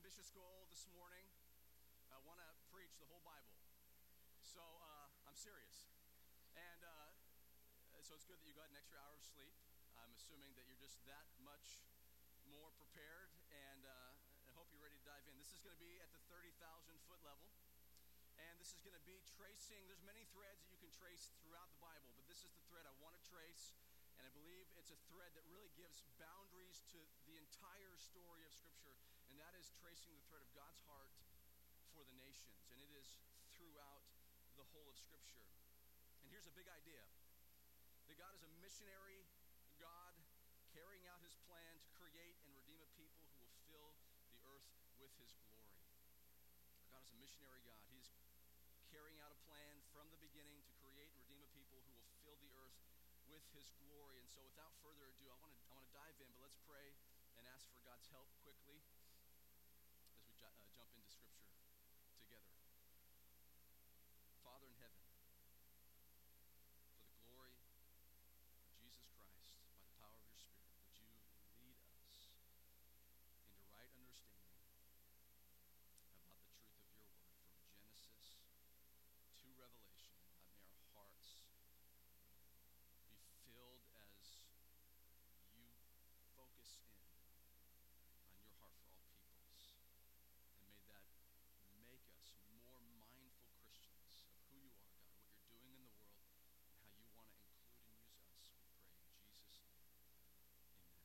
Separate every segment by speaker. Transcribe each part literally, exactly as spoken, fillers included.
Speaker 1: ambitious goal this morning. I want to preach the whole Bible. So uh, I'm serious. And uh, so it's good that you got an extra hour of sleep. I'm assuming that you're just that much more prepared, and uh, I hope you're ready to dive in. This is going to be at the thirty thousand foot level. And this is going to be tracing, there's many threads that you can trace throughout the Bible, but this is the thread I want to trace, and I believe it's a thread that really gives boundaries to the entire story of Scripture, and that is tracing the thread of God's heart for the nations, and it is throughout the whole of Scripture. And here's a big idea, that God is a missionary God carrying out his plan to create and redeem a people who will fill the earth with his glory. God is a missionary God. He's carrying out a plan from the beginning to create and redeem a people who will fill the earth with his glory. And so without further ado, I want to I want to dive in, but let's pray and ask for God's help quickly as we ju- uh, jump into Scripture together. Father in heaven, for the glory of Jesus Christ, by the power of your Spirit, would you lead us into right understanding about the truth of your word from Genesis to Revelation. God, may our hearts be filled as you focus in on your heart for all peoples. And may that make us more mindful Christians of who you are, God, what you're doing in the world, and how you want to include and use us. We pray in Jesus' name. Amen.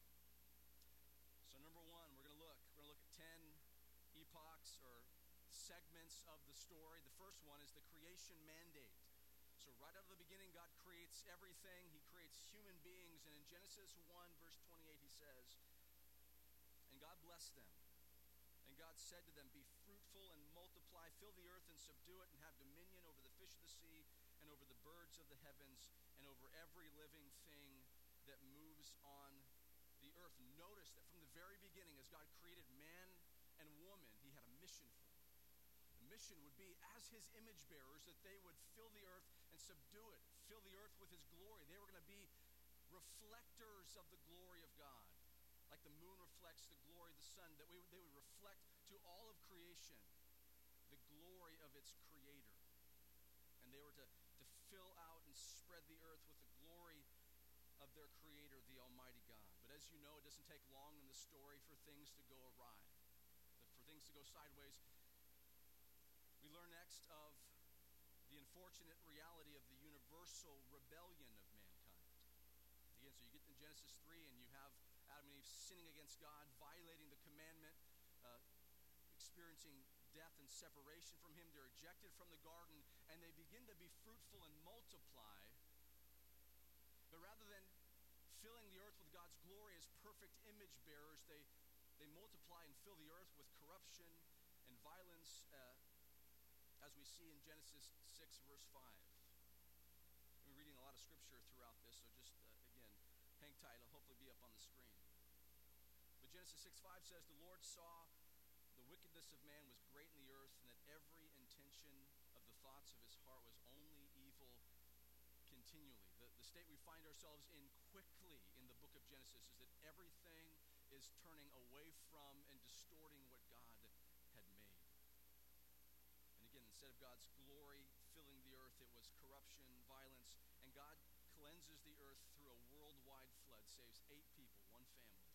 Speaker 1: So number one, we're going to look. We're going to look at ten epochs or segments of the story. The first one is the creation mandate. So right out of the beginning, God creates everything. He creates human beings. And in Genesis one, verse twenty-eight, he says, "And God blessed them. And God said to them, 'Be fruitful and multiply, fill the earth and subdue it, and have dominion over the fish of the sea, and over the birds of the heavens, and over every living thing that moves on the earth.'" Notice that from the very beginning, as God created man and woman, he had a mission for them. The mission would be, as his image bearers, that they would fill the earth and subdue it, fill the earth with his glory. They were going to be reflectors of the glory of God. Like the moon reflects the glory of the sun, that we, they would reflect to all of creation the glory of its creator. And they were to, to fill out and spread the earth with the glory of their creator, the Almighty God. But as you know, it doesn't take long in the story for things to go awry, for things to go sideways. We learn next of the unfortunate reality of the universal rebellion of mankind. Again, so you get to Genesis three and you have Adam and Eve sinning against God, violating the commandment, uh, experiencing death and separation from him. They're ejected from the garden, and they begin to be fruitful and multiply. But rather than filling the earth with God's glory as perfect image bearers, they, they multiply and fill the earth with corruption and violence, uh, as we see in Genesis six, verse five. We're reading a lot of scripture throughout this, so just, uh, again, hang tight. It'll hopefully be up on the screen. But Genesis six five says, "The Lord saw the wickedness of man was great in the earth, and that every intention of the thoughts of his heart was only evil continually." The, the state we find ourselves in quickly in the book of Genesis is that everything is turning away from and distorting what God had made. And again, instead of God's glory filling the earth, it was corruption, violence, and God cleanses the earth through a worldwide flood, saves eight people, one family.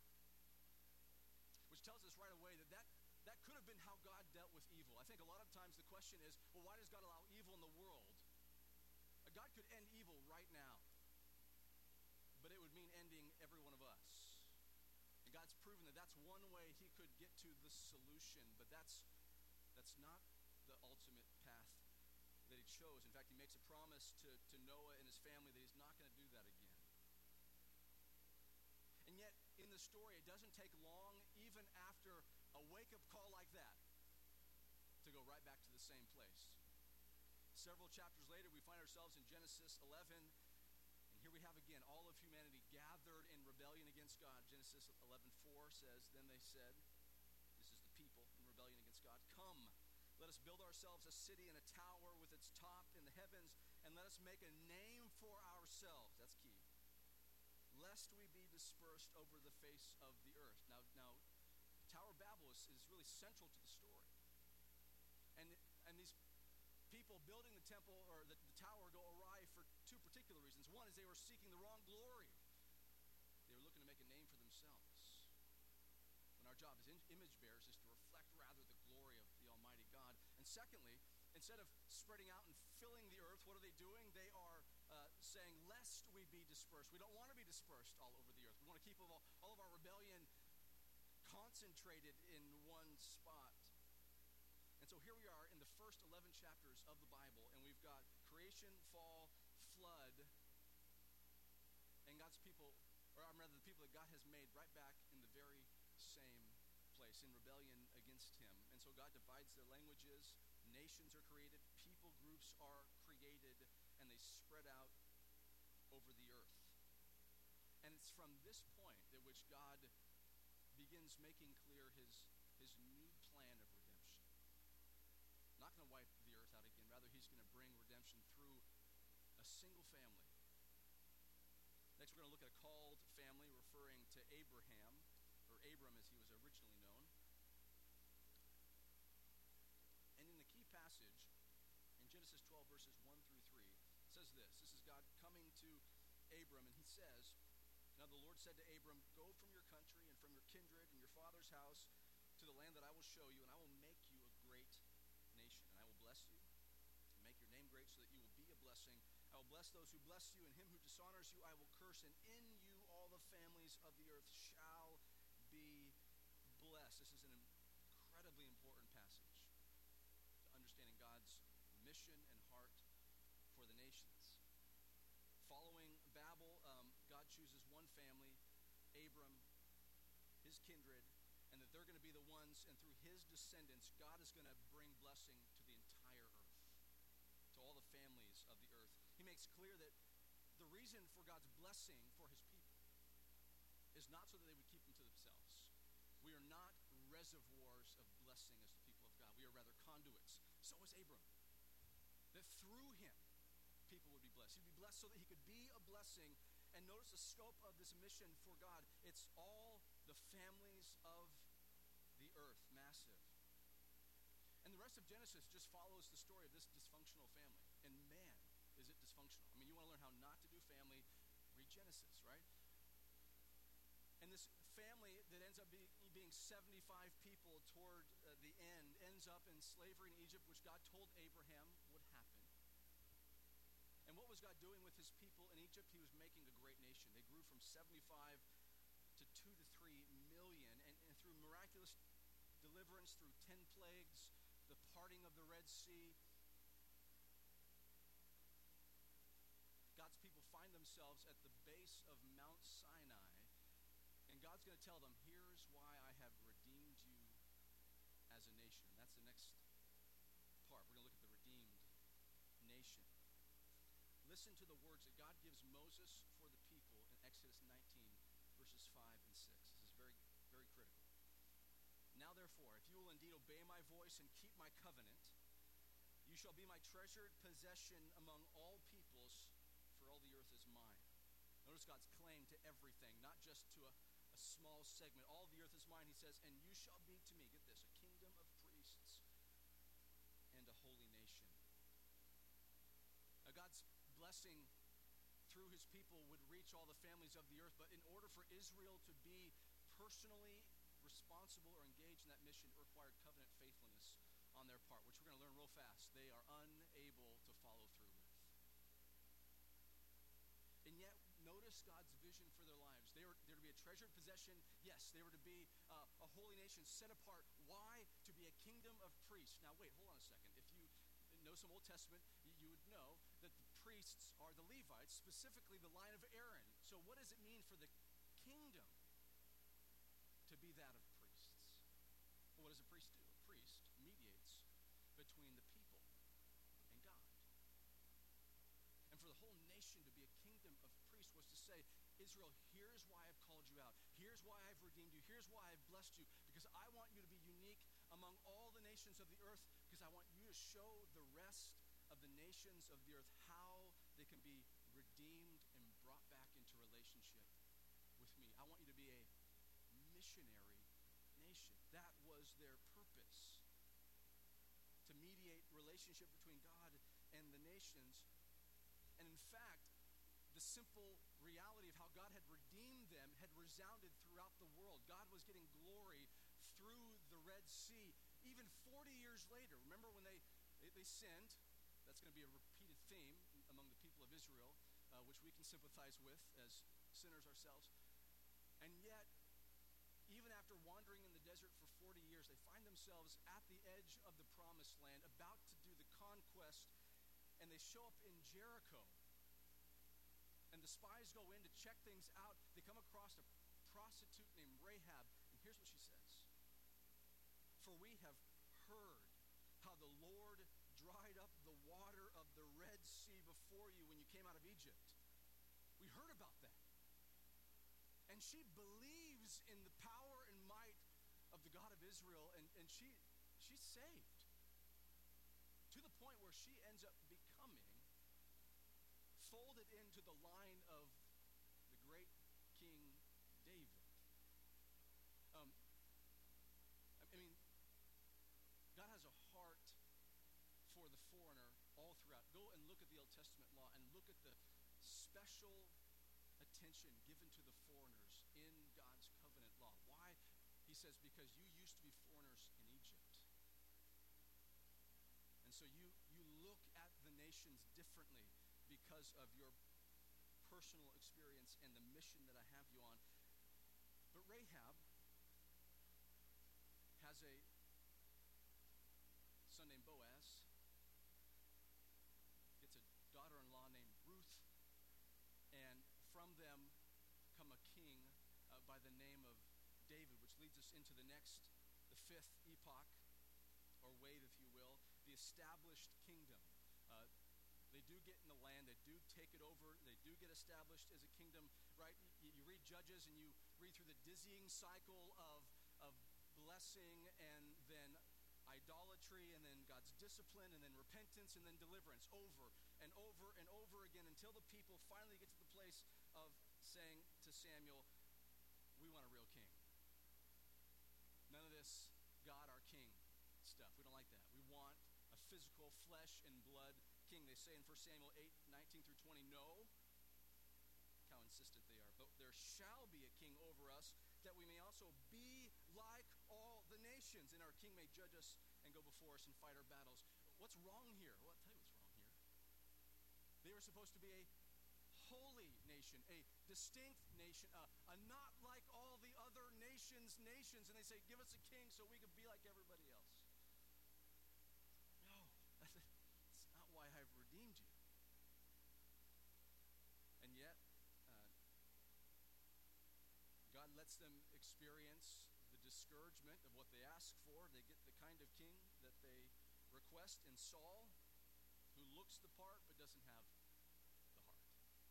Speaker 1: Which tells us right away that that, that could have been how God dealt with evil. I think a lot of times the question is, well, why does God allow evil in the world? God could end evil right now, but it would mean ending every one of us. And God's proven that that's one way he could get to the solution, but that's that's not the ultimate path that he chose. In fact, he makes a promise to, to Noah and his family that he's not going to do that again. And yet, in the story, it doesn't take long, even after a wake-up call like that, to go right back to the same place. Several chapters later, we find ourselves in Genesis eleven, and here we have again all of humanity gathered in rebellion against God. Genesis eleven four says, "Then they said," this is the people in rebellion against God, "Come, let us build ourselves a city and a tower with its top in the heavens, and let us make a name for ourselves," that's key, "lest we be dispersed over the face of the earth." Now, now, tower Tower of Babel is, is really central to the story. And, and these people building the temple or the, the tower go awry for two particular reasons. One is they were seeking the wrong glory. They were looking to make a name for themselves. When our job as in, image bearers is to reflect rather the glory of the Almighty God. And secondly, instead of spreading out and filling the earth, what are they doing? They are uh, saying, lest we be dispersed. We don't want to be dispersed all over the earth. We want to keep all, all of our rebellion concentrated in one spot. And so here we are in the first eleven chapters of the Bible, and we've got creation, fall, flood, and God's people, or rather the people that God has made right back in the very same place, in rebellion against him. And so God divides their languages, nations are created, people groups are created, and they spread out over the earth. And it's from this point at which God begins making clear his, his new plan of redemption. Not going to wipe the earth out again. Rather, he's going to bring redemption through a single family. Next, we're going to look at a called family referring to Abraham, or Abram as he was originally known. And in the key passage, in Genesis twelve, verses one through three, it says this. This is God coming to Abram, and he says, "Now the Lord said to Abram, go from your country and from your kindred and your father's house to the land that I will show you, and I will make you a great nation. And I will bless you and make your name great so that you will be a blessing. I will bless those who bless you, and him who dishonors you I will curse, and in you all the families of the earth shall be blessed." This is an incredibly important passage to understanding God's mission and heart for the nations. Following Babel, um, God chooses one family, Abram, his kindred, and that they're going to be the ones, and through his descendants, God is going to bring blessing to the entire earth, to all the families of the earth. He makes clear that the reason for God's blessing for his people is not so that they would keep them to themselves. We are not reservoirs of blessing as the people of God. We are rather conduits. So is Abram. That through him, people would be blessed. He'd be blessed so that he could be a blessing. And notice the scope of this mission for God. It's all the families of the earth. Massive. And the rest of Genesis just follows the story of this dysfunctional family. And man, is it dysfunctional. I mean, you want to learn how not to do family, read Genesis, right? And this family that ends up being, being seventy-five people toward uh, the end ends up in slavery in Egypt, which God told Abraham would happen. And what was God doing with his people in Egypt? He was making a great nation. They grew from seventy-five to two to three million. And, and through miraculous deliverance, through ten plagues, the parting of the Red Sea, God's people find themselves at the base of Mount Sinai. And God's going to tell them, here's why I have redeemed you as a nation. And that's the next part. We're going to look at the redeemed nation. Listen to the words that God gives Moses for the people in Exodus nineteen, verses five and six. This is very, very critical. "Now therefore, if you will indeed obey my voice and keep my covenant, you shall be my treasured possession among all peoples, for all the earth is mine." Notice God's claim to everything, not just to a, a small segment. All the earth is mine, he says, "and you shall be to me," get this, "a kingdom of priests and a holy nation." Now God's blessing through his people would reach all the families of the earth, but in order for Israel to be personally responsible or engaged in that mission, it required covenant faithfulness on their part, which we're going to learn real fast. They are unable to follow through with. And yet, notice God's vision for their lives. They were they're to be a treasured possession. Yes, they were to be uh, a holy nation set apart. Why? To be a kingdom of priests. Now, wait, hold on a second. If you know some Old Testament, you would know that the priests are the Levites, specifically the line of Aaron. So what does it mean for the kingdom to be that of priests? Well, what does a priest do? A priest mediates between the people and God. And for the whole nation to be a kingdom of priests was to say, Israel, here's why I've called you out. Here's why I've redeemed you. Here's why I've blessed you. Because I want you to be unique among all the nations of the earth, because I want you to show the rest of the nations of the earth how they can be redeemed and brought back into relationship with me. I want you to be a missionary nation. That mediate relationship between God and the nations. And in fact, the simple reality of how God had redeemed them had resounded throughout the world. God was getting glory through the Red Sea. Even forty years later, remember when they, they, they sinned? That's going to be a repeated theme among the people of Israel, uh, which we can sympathize with as sinners ourselves. And yet, even after wandering in the desert for forty years, they find themselves at the edge of the promised land, about to do the conquest, and they show up in Jericho. And the spies go in to check things out. They come across a prostitute named Rahab, and here's what she says. For we have heard how the Lord dried up the water of the Red Sea before you when you came out of Egypt. We heard about that. And she believes in the power and might of the God of Israel, and, and she she's saved. To the point where she ends up becoming folded into the line of the great King David. Um, I mean, God has a heart for the foreigner all throughout. Go and look at the Old Testament law and look at the special attention given to the foreigners in God's covenant law. Why? He says, because you used to be foreigners in Egypt. And so you, you look at the nations differently because of your personal experience and the mission that I have you on. But Rahab has a son named Boaz, gets a daughter-in-law named Ruth, and from them come a king uh, by the name of David, which leads us into the next, the fifth epoch, or wave, if you will, the established kingdom. Uh, they do get in the land, they do take it over, they do get established as a kingdom, right? You, you read Judges and you read through the dizzying cycle of, of blessing and then idolatry and then God's discipline and then repentance and then deliverance over and over and over again until the people finally get to the place of saying to Samuel, we want a real king. None of this God our king stuff. We don't like that. We want a physical flesh and blood king. They say in First Samuel eight, nineteen through twenty, no. Look how insistent they are. But there shall be a king over us, that we may also be like all the nations, and our king may judge us and go before us and fight our battles. What's wrong here? Well, I'll tell you what's wrong here. They were supposed to be a holy nation, a distinct nation, a, a not like all the other nations, nations, and they say, give us a king so we can be like everybody else. No, that's, that's not why I've redeemed you. And yet, uh, God lets them experience the discouragement of what they ask for. They get the kind of king that they request in Saul, who looks the part but doesn't have the heart.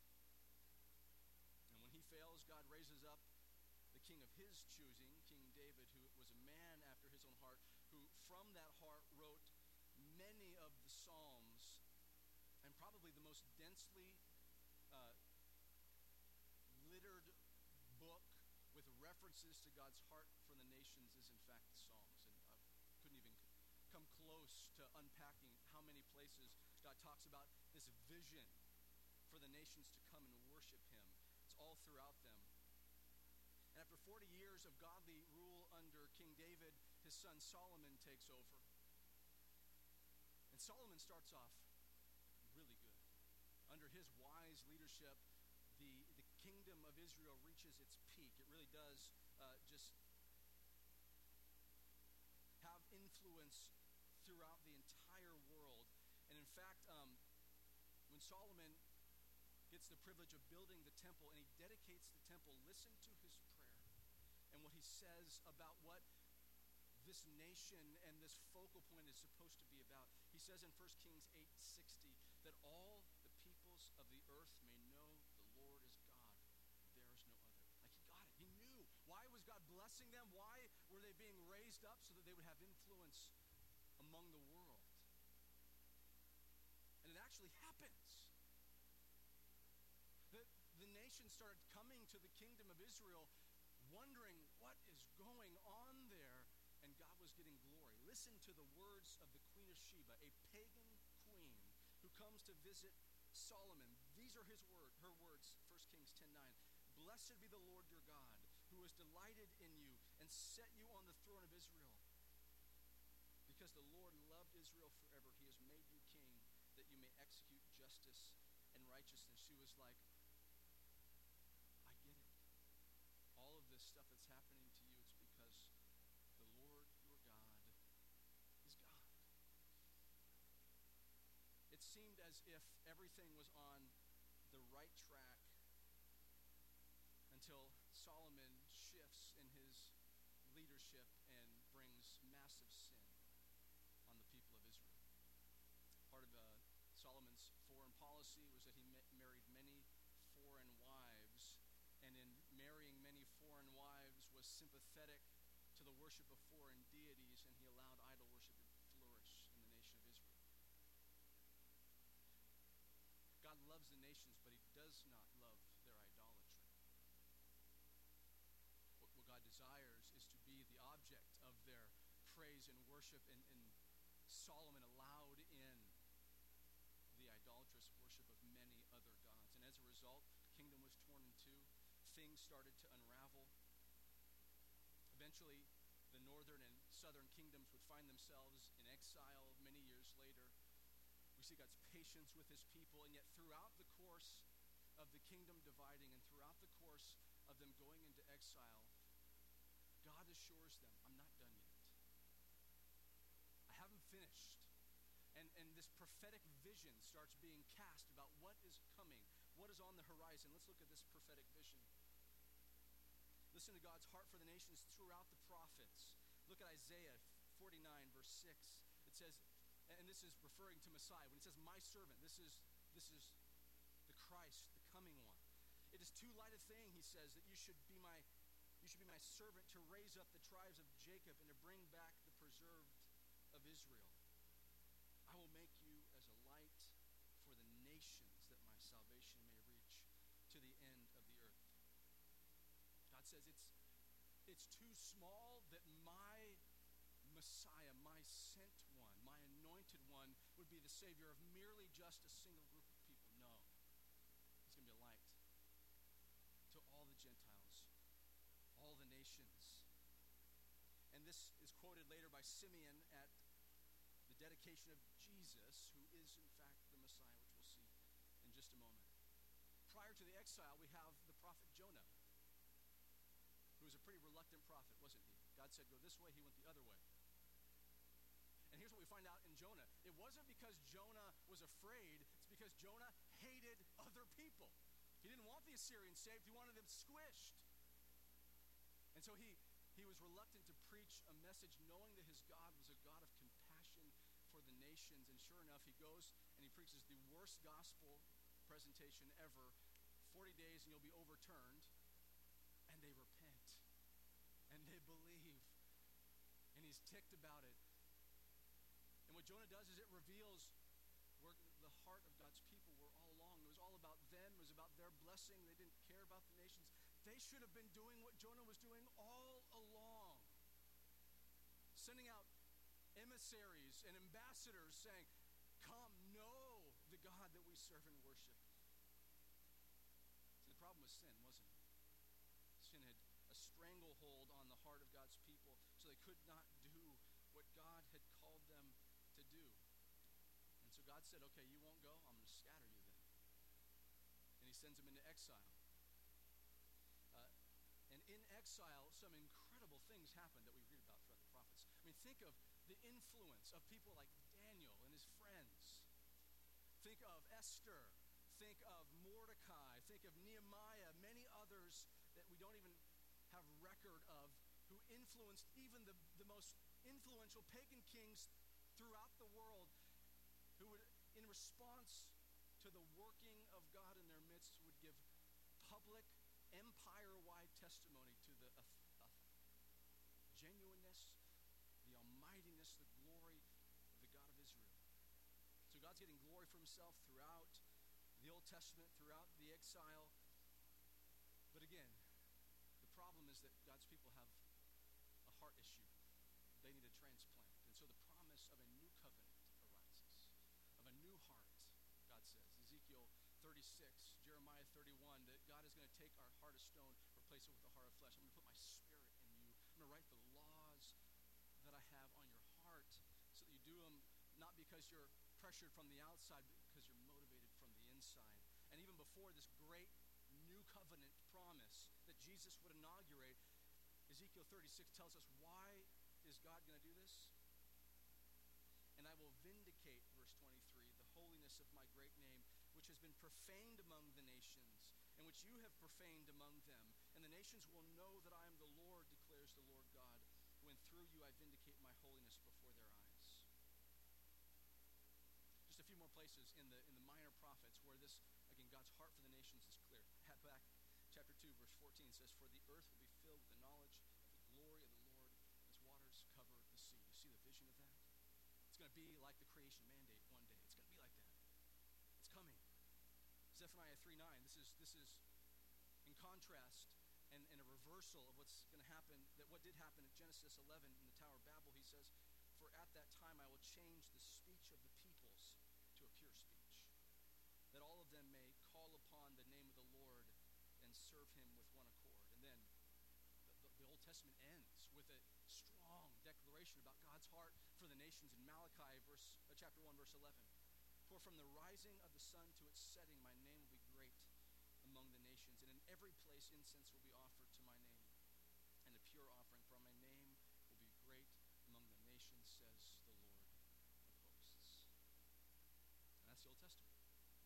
Speaker 1: And when he fails, God raises up the king of his choosing, King David, who was a man after his own heart, who from that heart wrote many of the Psalms, and probably the most densely uh, littered book with references to God's heart for the nations is in fact the Psalms. And I couldn't even come close to unpacking how many places God talks about this vision for the nations to come and worship him. It's all throughout them. And after forty years of godly rule under King David, his son Solomon takes over. And Solomon starts off really good. Under his wise leadership, the, the kingdom of Israel reaches its peak. It really does uh, just have influence throughout the entire world. And in fact, um, when Solomon gets the privilege of building the temple and he dedicates the temple, listen to his prayer and what he says about what this nation and this focal point is supposed to be about. He says in First Kings eight sixty that all the peoples of the earth may know the Lord is God. There is no other. Like he got it. He knew. Why was God blessing them? Why were they being raised up? So that they would have influence among the world. And it actually happens. The, the nation started coming to the kingdom of Israel wondering what is going on there, and God was getting glory. Listen to the words of the Queen of of Sheba, a pagan queen who comes to visit Solomon. These are his word, her words, First Kings ten nine. Blessed be the Lord your God, who has delighted in you and set you on the throne of Israel. Because the Lord loved Israel forever, he has made you king, that you may execute justice and righteousness. She was like, I get it. All of this stuff that's happening to you, it's because the Lord your God is God. It seemed as if everything was on the right track until Solomon shifts in his leadership and brings massive sin on the people of Israel. Part of uh, Solomon's foreign policy was that he ma- married many foreign wives, and in marrying many foreign wives was sympathetic to the worship of foreign deities, and he allowed idol worship to flourish in the nation of Israel. God loves the nations, but he does not love their idolatry. What, what God desires is to be the object of their praise and worship, and, and Solomon allowed in the idolatrous worship of many other gods. And as a result, the kingdom was torn in two. Things started to unravel. Eventually, the northern and southern kingdoms would find themselves in exile many years later. We see God's patience with his people, and yet throughout the course of the kingdom dividing and throughout the course of them going into exile, God assures them, I'm not done yet. I haven't finished. And, and this prophetic vision starts being cast about what is coming, what is on the horizon. Let's look at this prophetic vision. Listen to God's heart for the nations throughout the prophets. Look at Isaiah forty-nine, verse six. It says, and this is referring to Messiah, when it says, my servant, this is, this is the Christ, the coming one. It is too light a thing, he says, that you should be my, you should be my servant to raise up the tribes of Jacob and to bring back the preserved of Israel. I will make you as a light for the nations, that my salvation may reach to the end of the earth. God says it's it's too small that my Messiah, my sent one, my anointed one, would be the Savior of merely just a single group of people. No. He's going to be a light to all the Gentiles, all the nations. And this is quoted later by Simeon at the dedication of Jesus, who is in fact the Messiah, which we'll see in just a moment. Prior to the exile, we have the prophet Jonah, who was a pretty reluctant prophet, wasn't he? God said, go this way, he went the other way. And here's what we find out in Jonah. It wasn't because Jonah was afraid, it's because Jonah hated other people. He didn't want the Assyrians saved, he wanted them squished. And so he, he was reluctant to preach a message knowing that his God was a God of compassion for the nations. And sure enough, he goes and he preaches the worst gospel presentation ever. forty days and you'll be overturned. And they repent. And they believe. And he's ticked about it. And what Jonah does is it reveals where the heart of God's people were all along. It was all about them. It was about their blessing. They didn't care about the nations. They should have been doing what Jonah was doing all along. Sending out emissaries and ambassadors saying, come, know the God that we serve and worship. See, the problem was sin, wasn't it? Sin had a stranglehold on the heart of God's people, so they could not do what God had called them to do. And so God said, okay, you won't go, I'm going to scatter you then. And he sends them into exile. Uh, and in exile, some incredible things happen that we read about throughout the prophets. I mean, think of the influence of people like Daniel and his friends. Think of Esther. Think of Mordecai. Think of Nehemiah. Many others that we don't even have record of, who influenced even the, the most influential pagan kings throughout the world, who would, in response to the working of God in their midst, would give public, empire-wide testimony to the uh, uh, genuineness, the almightiness, the glory of the God of Israel. So God's getting glory for himself throughout the Old Testament, throughout the exile. But again, the problem is that God's people have a heart issue. They need a transplant. And so the promise of a new covenant thirty-six, Jeremiah thirty-one, that God is going to take our heart of stone, replace it with a heart of flesh. I'm going to put my spirit in you. I'm going to write the laws that I have on your heart so that you do them not because you're pressured from the outside, but because you're motivated from the inside. And even before this great new covenant promise that Jesus would inaugurate, Ezekiel thirty-six tells us, why is God going to do this? And I will vindicate, verse twenty-three, the holiness of my great name, which has been profaned among the nations, and which you have profaned among them. And the nations will know that I am the Lord, declares the Lord God, when through you I vindicate my holiness before their eyes. Just a few more places in the in the minor prophets where this, again, God's heart for the nations is clear. Habakkuk chapter two, verse fourteen says, for the earth will be filled with the knowledge of the glory of the Lord as waters cover the sea. You see the vision of that? It's going to be like the creation mandate one day. It's going to be like that. It's coming. Zephaniah three nine, this is this is in contrast and, and a reversal of what's going to happen, that what did happen at Genesis eleven in the Tower of Babel. He says, for at that time I will change the speech of the peoples to a pure speech, that all of them may call upon the name of the Lord and serve him with one accord. And then the, the, the Old Testament ends with a strong declaration about God's heart for the nations in Malachi verse, uh, chapter one, verse eleven. For from the rising of the sun to its setting, my name will be great among the nations, and in every place incense will be offered to my name, and a pure offering, for my name will be great among the nations, says the Lord of hosts. And that's the Old Testament.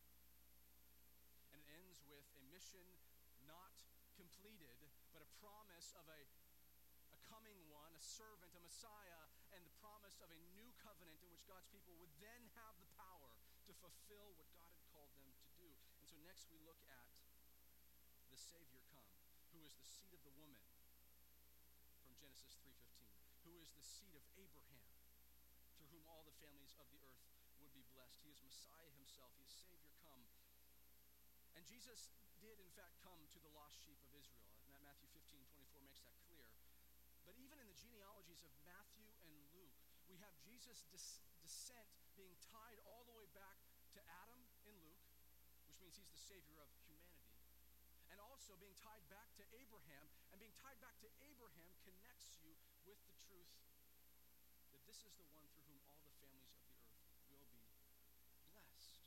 Speaker 1: And it ends with a mission not completed, but a promise of a a coming one, a servant, a Messiah, and the promise of a new covenant in which God's people would then have the power to fulfill what God had called them to do. And so next we look at the Savior come, who is the seed of the woman from Genesis three fifteen, who is the seed of Abraham, through whom all the families of the earth would be blessed. He is Messiah himself. He is Savior come. And Jesus did, in fact, come to the lost sheep of Israel. And Matthew fifteen twenty-four makes that clear. But even in the genealogies of Matthew and Luke, we have Jesus' des- descent being tied all the way back to Adam in Luke, which means he's the Savior of humanity, and also being tied back to Abraham. And being tied back to Abraham connects you with the truth that this is the one through whom all the families of the earth will be blessed.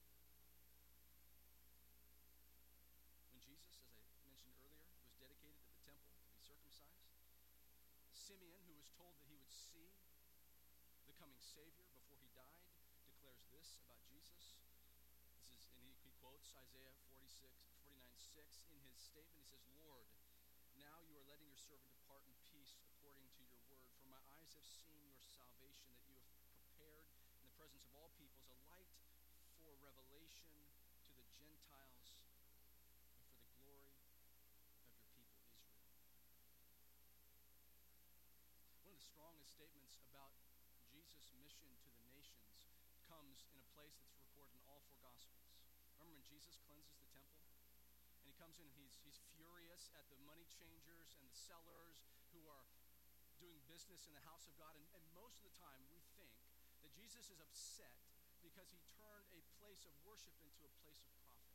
Speaker 1: When Jesus, as I mentioned earlier, was dedicated at the temple to be circumcised, Simeon, who was told that he would see the coming Savior before he died, declares this about Jesus. This is, and he, he quotes Isaiah forty-six, forty-nine six in his statement. He says, Lord, now you are letting your servant depart in peace according to your word. For my eyes have seen your salvation that you have prepared in the presence of all peoples, a light for revelation to the Gentiles and for the glory of your people Israel. One of the strongest statements about Jesus' mission to the nations comes in a place that's recorded in all four Gospels. Remember when Jesus cleanses the temple? And he comes in and he's, he's furious at the money changers and the sellers who are doing business in the house of God. And, and most of the time we think that Jesus is upset because he turned a place of worship into a place of profit.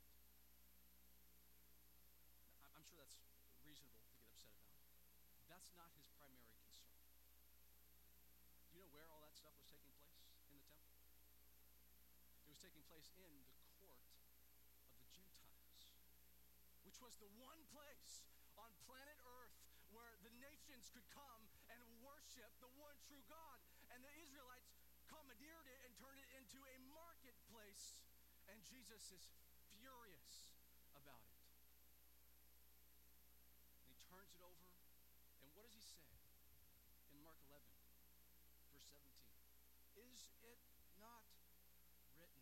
Speaker 1: Now, I'm sure that's reasonable to get upset about. That's not his primary concern. Do you know where all that stuff was taking place in the temple? It was taking place in the court of the Gentiles, which was the one place on planet Earth where the nations could come and worship the one true God. And the Israelites commandeered it and turned it into a marketplace. And Jesus is furious about it. And he turns it over. And what does he say in Mark eleven, verse seventeen? Is it not written,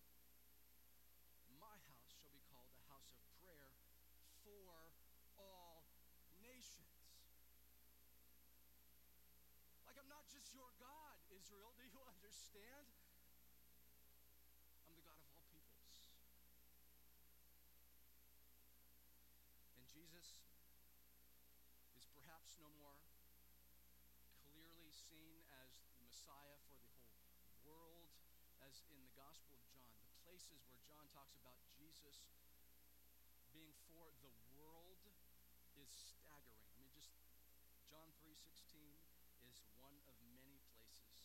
Speaker 1: my house shall be called a house of prayer for all nations? Like, I'm not just your God, Israel. Do you understand? I'm the God of all peoples. And Jesus is perhaps no more clearly seen as the Messiah for the whole world as in the Gospel of John. The place places where John talks about Jesus being for the world is staggering. I mean, just John three sixteen is one of many places.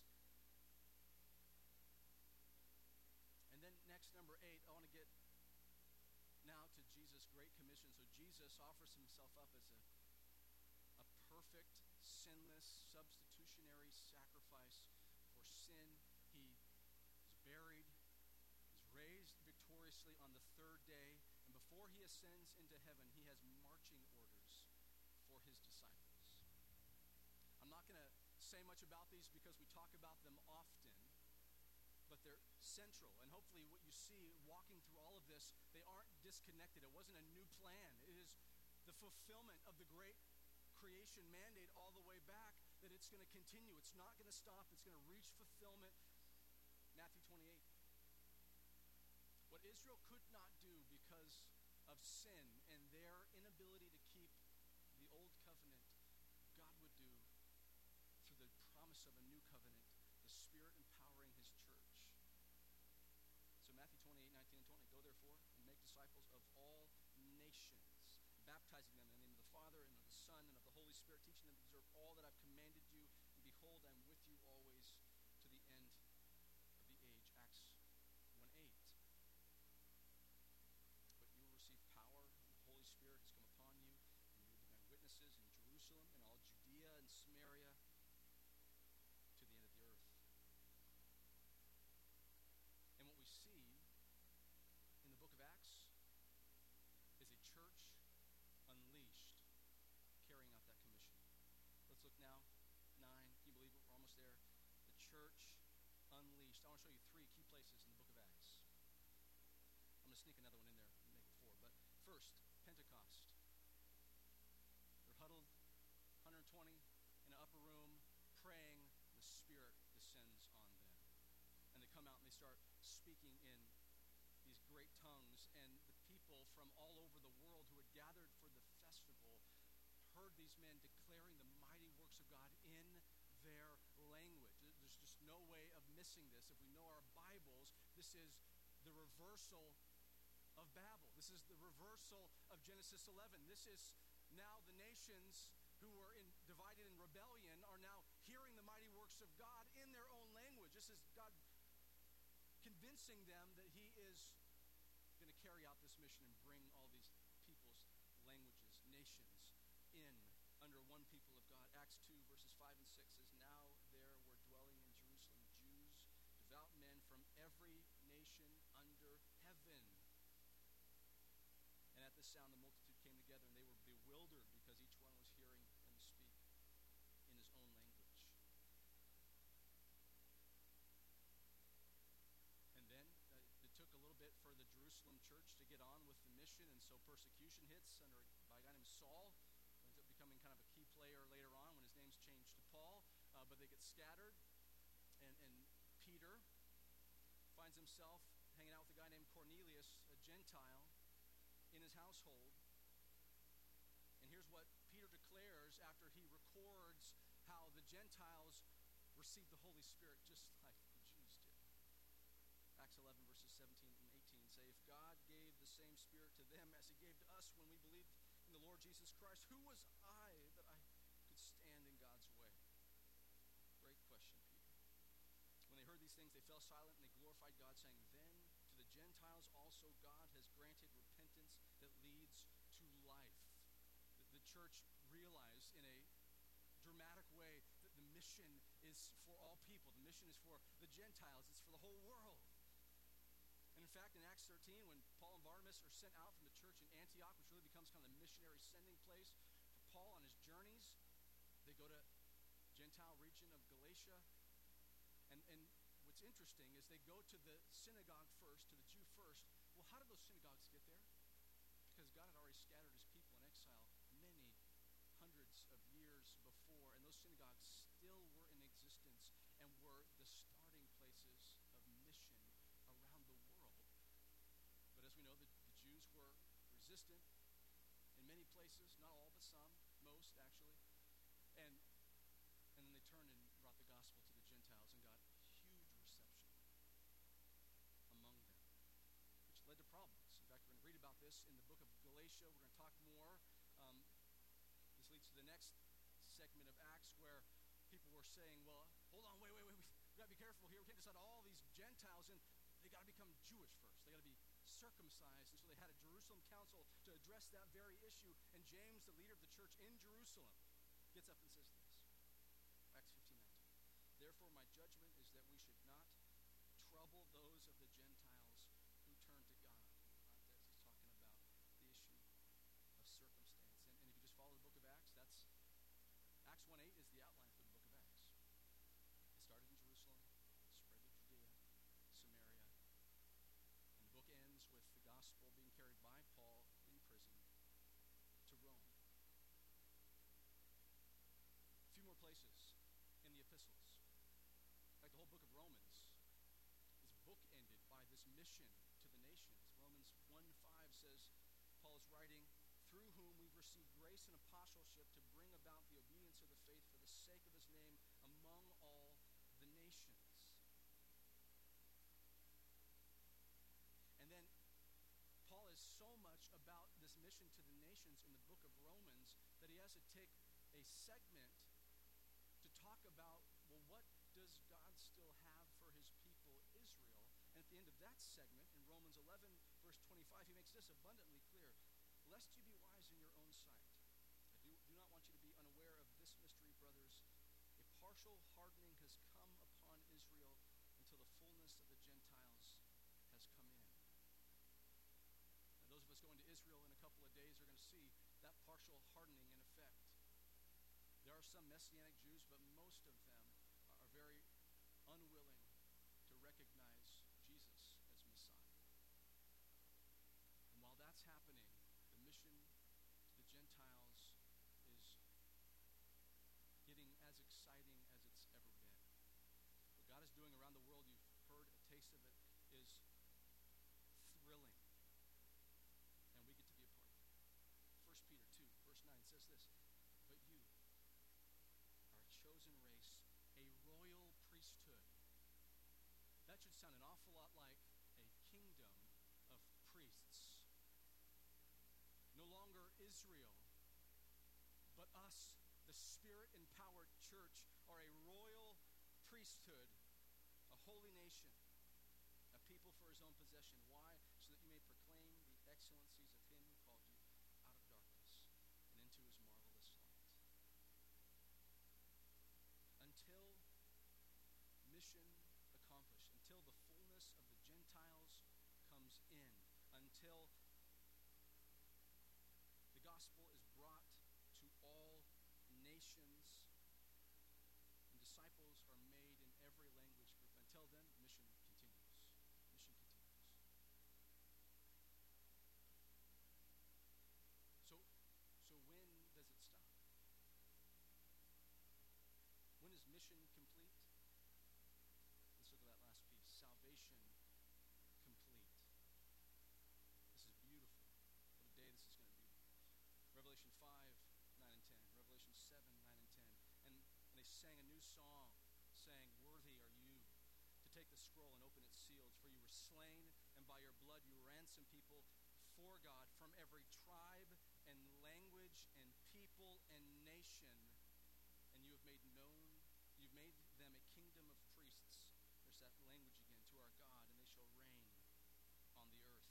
Speaker 1: And then next, number eight, I want to get now to Jesus' Great Commission. So Jesus offers himself up as a, a perfect, sinless, substitutionary sacrifice for sin. He is buried, is raised victoriously on the third day, and before he ascends into heaven, he has marching orders for his disciples. I'm not going to say much about these because we talk about them often, but they're central. And hopefully what you see walking through all of this, they aren't disconnected. It wasn't a new plan. It is the fulfillment of the great creation mandate all the way back, that it's going to continue. It's not going to stop. It's going to reach fulfillment. Matthew twenty-eight. What Israel could not do because of sin and their inability to keep the old covenant, God would do through the promise of a new covenant, the Spirit empowering his church. So Matthew twenty-eight, nineteen, and twenty. Go therefore and make disciples of all nations, baptizing them in the name of the Father and of the Son and of the Holy Spirit, teaching them to observe all that I've commanded you. And behold, I'm with you always to the end of the age. Acts one eight. But you will receive power, and the Holy Spirit has come upon you, and you will be my witnesses in Jerusalem and all Judea and Samaria to the end of the earth. And what we see in the book of Acts is a church unleashed, carrying out that commission. Let's look now. Nine. Can you believe it? We're almost there. The church unleashed. I want to show you three key places in the book of Acts. I'm going to sneak another one in there and make it four. But first, Pentecost. They're huddled, one hundred twenty, in an upper room, praying. The Spirit descends on them. And they come out and they start speaking in these great tongues. And the people from all over the world who had gathered for the festival heard these men declaring the mighty works of God in their language. There's just no way of missing this. If we know our Bibles, this is the reversal of Babel. This is the reversal of Genesis eleven. This is now the nations who were in, divided in rebellion are now hearing the mighty works of God in their own language. This is God convincing them that he is going to carry out this mission and bring all these peoples, languages, nations in under one people of God. Acts two, verses five and six says, now there were dwelling in Jerusalem Jews, devout men from every nation under heaven. And at this sound, the multitude came together, and they were bewildered because each one was hearing them speak in his own language. And then uh, it took a little bit for the Jerusalem church to get on with the mission, and so persecution hits under by a guy named Saul, who ends up becoming kind of a key player later on when his name's changed to Paul. Uh, but they get scattered, and, and Peter finds himself hanging out with a guy named Cornelius, a Gentile, in his household. And here's what Peter declares after he records how the Gentiles received the Holy Spirit just like the Jews did. Acts eleven, verses seventeen and eighteen say, if God gave the same Spirit to them as he gave to us when we believed in the Lord Jesus Christ, who was I that I could stand in God's way? Great question, Peter. When they heard these things, they fell silent and they glorified God, saying, then to the Gentiles also God has granted repentance that leads to life. The, the church realized in a dramatic way that the mission is for all people. The mission is for the Gentiles. It's for the whole world. And in fact, in Acts thirteen, when Paul and Barnabas are sent out from the church in Antioch, which really becomes kind of the missionary sending place for Paul on his journeys, they go to Gentile region of Galatia. And, and what's interesting is they go to the synagogue first, to the Jew first. Well, how did those synagogues get there? Because God had already scattered his people in exile many hundreds of years before, and those synagogues still were in existence and were the starting places of mission around the world. But as we know, the, the Jews were resistant in many places, not all, but some, most actually. And and then they turned and brought the gospel to the Gentiles and got huge reception among them. Galatia. We're going to talk more. Um, this leads to the next segment of Acts where people were saying, well, hold on, wait, wait, wait. We got to be careful here. We can't just let all these Gentiles in. They got to become Jewish first. They got to be circumcised. And so they had a Jerusalem council to address that very issue. And James, the leader of the church in Jerusalem, gets up and says this. Acts fifteen nineteen. Therefore, my judgment is that we should not trouble those of the Gentiles who turn to God. In the context, he's talking about the issue of circumstance. And, and if you just follow the book of Acts, that's Acts one eight is the outline for the book of Acts. It started in Jerusalem, spread to Judea, Samaria, and the book ends with the gospel being carried by Paul in prison to Rome. A few more places in the epistles. In fact, the whole book of Romans is bookended by this mission to the nations. Romans one five says, Paul is writing, through whom we've received grace and apostleship to bring about the obedience of the faith for the sake of his name among all the nations. And then Paul is so much about this mission to the nations in the book of Romans that he has to take a segment to talk about, well, what does God still have for his people Israel? And at the end of that segment, in Romans eleven, verse twenty-five, he makes this abundantly clear. Lest you be wise in your own sight. I do, do not want you to be unaware of this mystery, brothers. A partial hardening has come upon Israel until the fullness of the Gentiles has come in. Now, those of us going to Israel in a couple of days are going to see that partial hardening in effect. There are some Messianic Jews, but most of them are very unwilling to recognize Jesus as Messiah. And while that's happening, the mission to the Gentiles is getting as exciting as it's ever been. What God is doing around the world, you've heard a taste of it, is thrilling. And we get to be a part of it. First Peter two, verse nine says this, but you are a chosen race, a royal priesthood. That should sound an awful lot like a kingdom of priests. No longer Israel, but us, the Spirit-empowered church, are a royal priesthood, a holy nation, a people for his own possession. Why? So that you may proclaim the excellencies of him who called you out of darkness and into his marvelous light. Until mission accomplished, until the fullness of the Gentiles comes in, until the gospel is brought to all nations and disciples are made in every language group. Until then, mission continues. Mission continues. So, so when does it stop? When is mission complete? Let's look at that last piece. Salvation complete. This is beautiful. What a day this is going to be. Revelation five, nine and ten. Revelation seven, nine and ten. And, and they sang a new song saying, worthy are you to take the scroll and open its seals, for you were slain, and by your blood you ransomed people for God from every tribe and language and people and nation, and you have made known, you've made them a kingdom of priests. There's that language again, to our God, and they shall reign on the earth.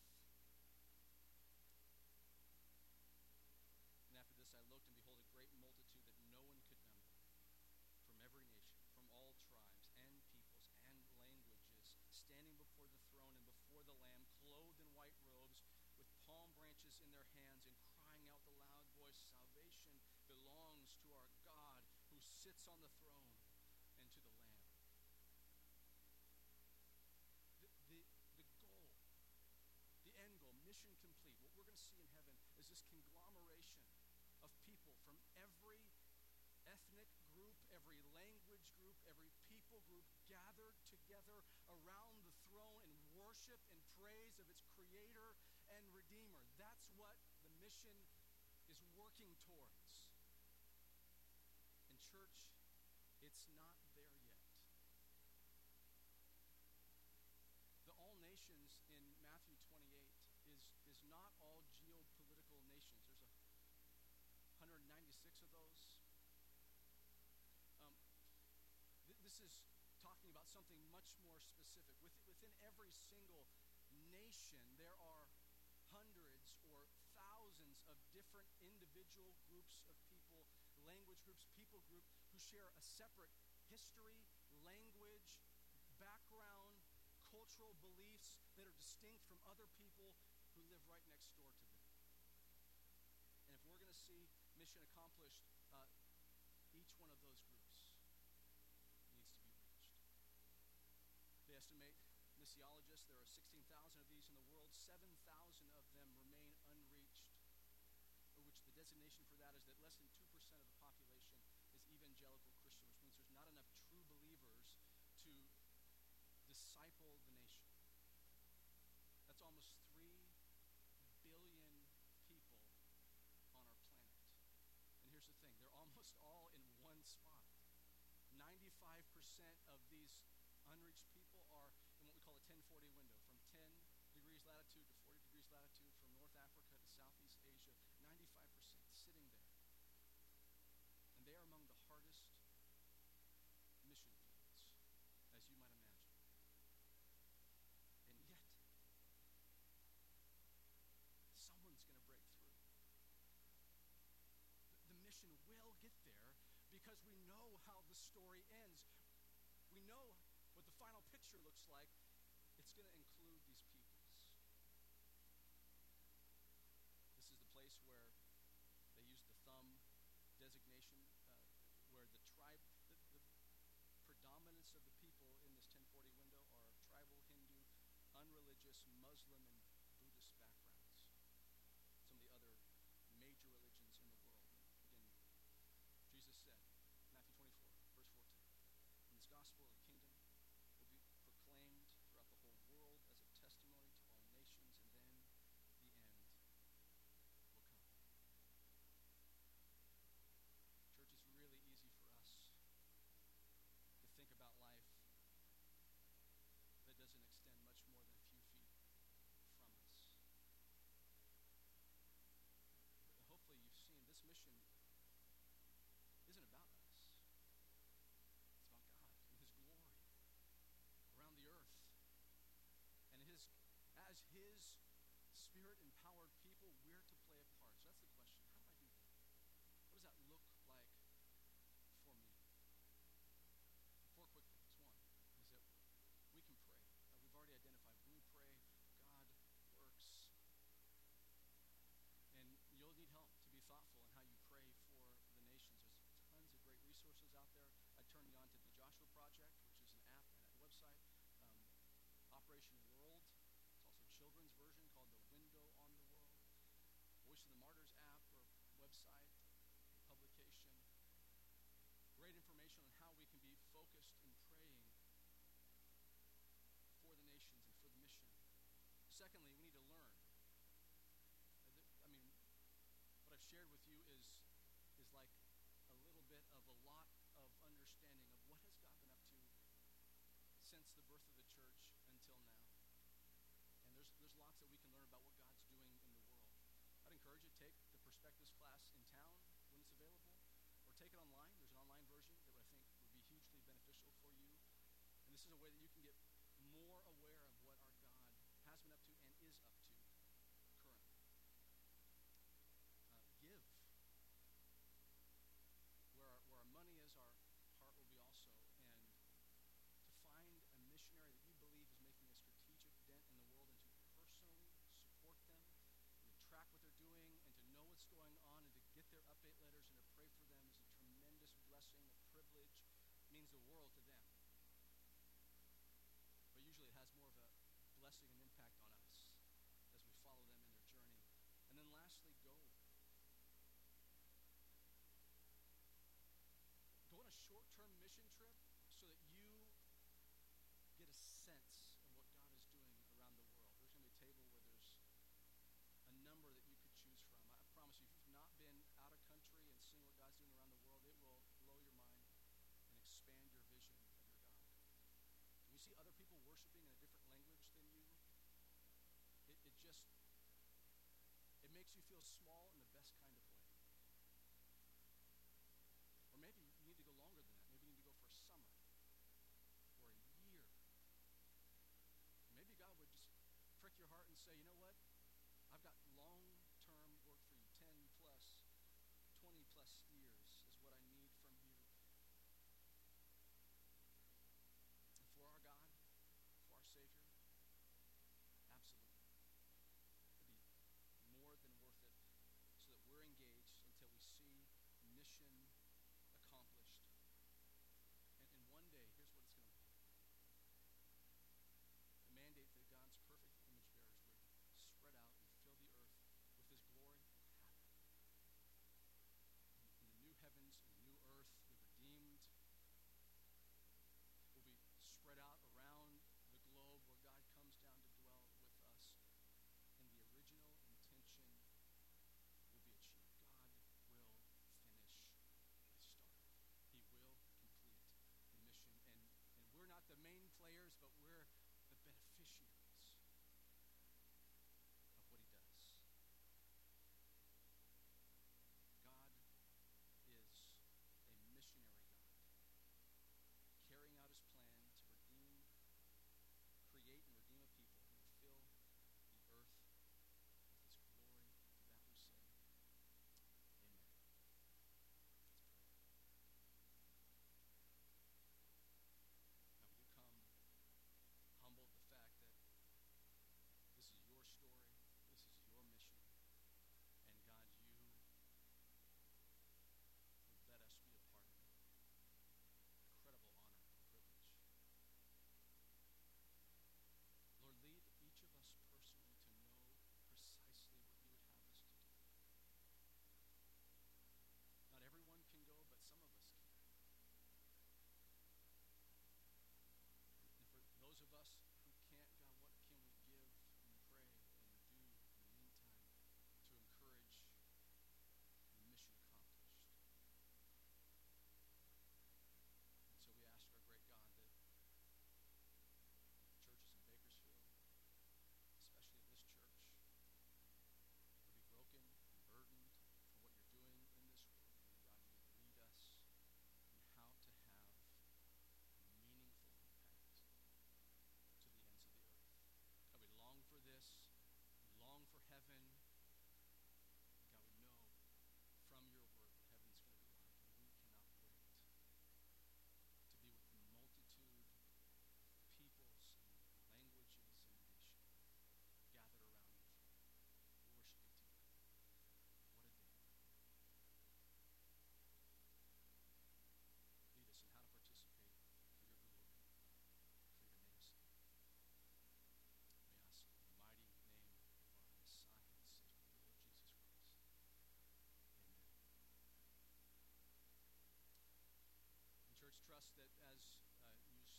Speaker 1: And after this I looked, and behold, a great multitude that no one could number, from every nation, from all tribes and peoples and languages, standing before the throne and before the Lamb, clothed in white robes, with palm branches in their hands, and crying out with a loud voice, salvation belongs to our God who sits on the throne and to the Lamb. The, the, the goal, the end goal, mission complete. What we're going to see in heaven is this conglomeration of people from every ethnic group, every language group, every people group gathered together around the throne in worship and praise of its creator and redeemer. That's what the mission is working towards. And church, it's not there yet. The all nations in Matthew twenty-eight is, is not all geopolitical nations missions. There's a one hundred ninety-six of those. Um, th- this is talking about something much more specific. With, within every single nation, there are hundreds or thousands of different individual groups of people, language groups, people group who share a separate history, language, background, cultural beliefs that are distinct from other people who live right next door to them. And if we're going to see mission accomplished, uh, each one of those groups needs to be reached. They estimate, missiologists, there are sixteen thousand of these in the world. seven thousand of them remain unreached, which the designation for that is that less than two percent of the population is evangelical Christian, which means there's not enough true believers to disciple the nation. That's almost three billion people on our planet. And here's the thing, they're almost all in one spot. ninety-five percent of these unreached people are in what we call a ten forty window, from ten degrees latitude to forty degrees latitude, from North Africa to Southeast Asia, ninety-five percent sitting there. And they are among the hardest mission fields, as you might imagine. And yet, someone's going to break through. The, the mission will get there because we know how the story ends. We know what the final picture looks like. It's going to include these peoples. This is the place where they use the thumb designation, uh, where the tribe, the, the predominance of the people in this ten forty window are tribal, Hindu, unreligious, Muslim, and Buddhist backgrounds. Some of the other major religions in the world. And again, Jesus said, Matthew twenty-four, verse fourteen, "And this gospel of the kingdom will be proclaimed throughout the whole world as a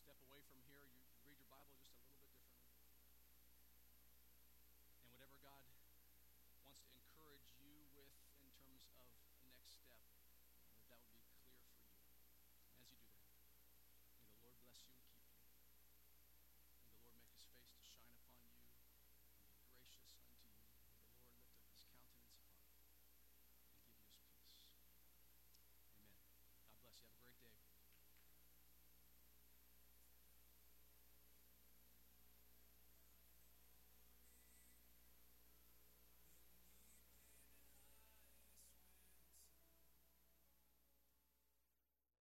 Speaker 1: step away from here, you read your Bible just a little